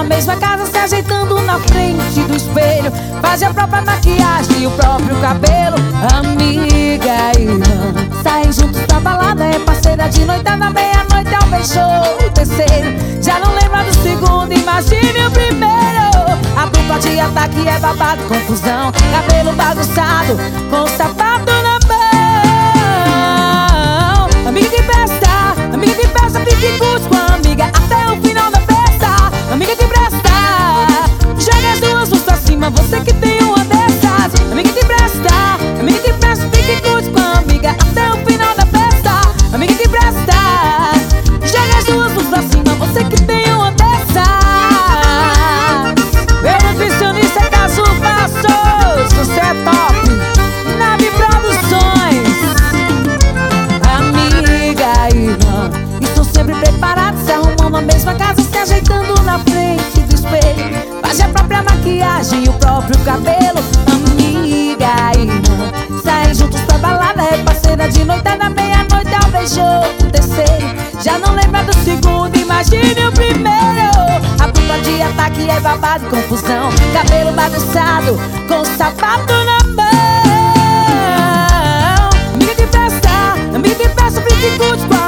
mesma casa, se ajeitando na frente do espelho. Faz a própria maquiagem e o próprio cabelo. Amiga e irmã, saem juntos pra balada, é parceira de noitada, meia-noite é um beijou o terceiro. Já não lembra do segundo, imagine o primeiro. A dupla de ataque é babado, confusão, cabelo bagunçado, com o sapato na mão. Amiga de festa, fique curte com a amiga até o final da festa. Amiga de presta, joga as duas mãos pra cima, você que tem uma dessas. Amiga de presta, fique curte com a amiga até o final da festa. Amiga de presta, joga as duas mãos pra cima, você que tem uma dessas. Meu nutricionista é Caso Passos, você é top. Nave Produções. Amiga e irmã, estão sempre preparados, se arrumam na mesma casa, se ajeitando na frente do espelho. Faz a própria maquiagem e o próprio cabelo. Amiga e irmã, saem juntos pra balada, é parceira de noitada, meia-noite é um beijou o terceiro. Já não lembra do segundo, imagine o primeiro. A dupla de ataque é babado, confusão, cabelo bagunçado, com o sapato na mão. Amiga de festa, fique curte com